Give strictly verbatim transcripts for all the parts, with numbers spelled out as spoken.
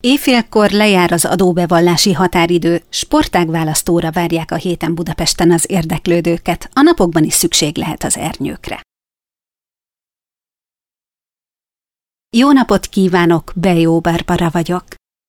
Éjfélkor lejár az adóbevallási határidő, sportágválasztóra várják a héten Budapesten az érdeklődőket, a napokban is szükség lehet az ernyőkre. Jó napot kívánok, Bejó Barbara vagyok.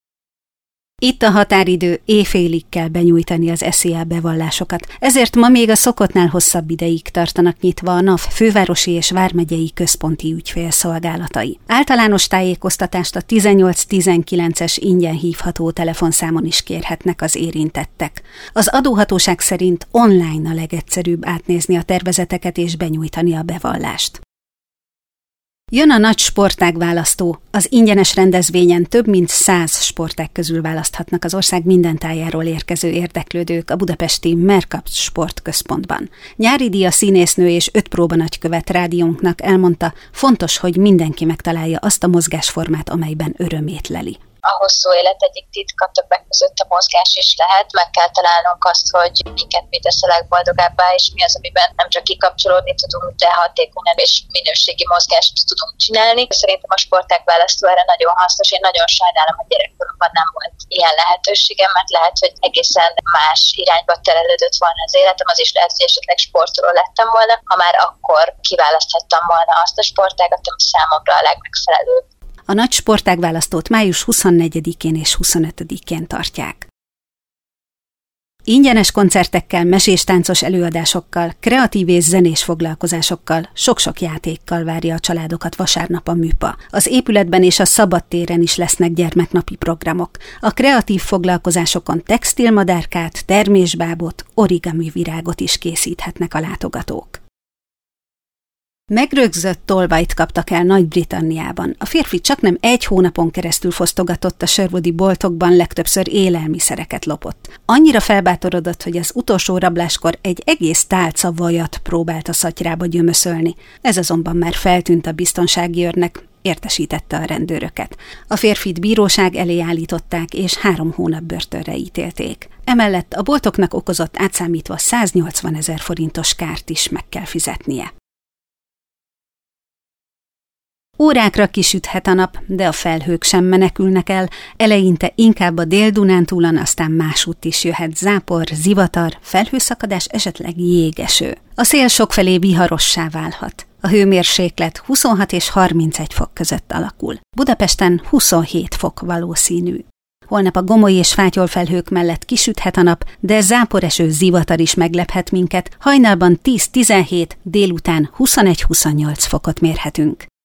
Itt a határidő, éjfélig kell benyújtani az es zé á bevallásokat, ezért ma még a szokottnál hosszabb ideig tartanak nyitva a NAV fővárosi és vármegyei központi ügyfélszolgálatai. Általános tájékoztatást a tizennyolc tizenkilences ingyen hívható telefonszámon is kérhetnek az érintettek. Az adóhatóság szerint online a legegyszerűbb átnézni a tervezeteket és benyújtani a bevallást. Jön a nagy sportágválasztó. Az ingyenes rendezvényen több mint száz sportág közül választhatnak az ország minden tájáról érkező érdeklődők a budapesti Mercapt Sportközpontban. Nyári Díja színésznő és öt próba nagykövet rádiónknak elmondta, fontos, hogy mindenki megtalálja azt a mozgásformát, amelyben örömét leli. A hosszú élet egyik titka, többek között a mozgás is lehet. Meg kell találnunk azt, hogy minket mi tesz a legboldogabbá, és mi az, amiben nem csak kikapcsolódni tudunk, de hatékonyan és minőségi mozgást tudunk csinálni. Szerintem a sportágválasztó erre nagyon hasznos. Én nagyon sajnálom, hogy gyerekkoromban nem volt ilyen lehetőségem, mert lehet, hogy egészen más irányba terelődött volna az életem, az is lehet, hogy esetleg sportoló lettem volna, ha már akkor kiválaszthattam volna azt a sportágat, ami számomra a legmegfelelőbb. A nagy sportágválasztót május huszonnegyedikén és huszonötödikén tartják. Ingyenes koncertekkel, mesés-táncos előadásokkal, kreatív és zenés foglalkozásokkal, sok-sok játékkal várja a családokat vasárnap a műpa. Az épületben és a szabadtéren is lesznek gyermeknapi programok. A kreatív foglalkozásokon textilmadárkát, termésbábot, origami virágot is készíthetnek a látogatók. Megrögzött tolvajt kaptak el Nagy-Britanniában. A férfi csaknem egy hónapon keresztül fosztogatott a sherwoodi boltokban, legtöbbször élelmiszereket lopott. Annyira felbátorodott, hogy az utolsó rabláskor egy egész tálca vajat próbált a szatyrába gyömöszölni. Ez azonban már feltűnt a biztonsági őrnek, értesítette a rendőröket. A férfit bíróság elé állították, és három hónap börtönre ítélték. Emellett a boltoknak okozott átszámítva száznyolcvanezer forintos kárt is meg kell fizetnie. Órákra kisüthet a nap, de a felhők sem menekülnek el, eleinte inkább a Dél-Dunántúlon, aztán másútt is jöhet zápor, zivatar, felhőszakadás, esetleg jégeső. A szél sokfelé viharossá válhat. A hőmérséklet huszonhat és harmincegy fok között alakul. Budapesten huszonhét fok valószínű. Holnap a gomoly és fátyolfelhők mellett kisüthet a nap, de záporeső, zivatar is meglephet minket. Hajnalban tíz-tizenhét, délután huszonegy-huszonnyolc fokot mérhetünk.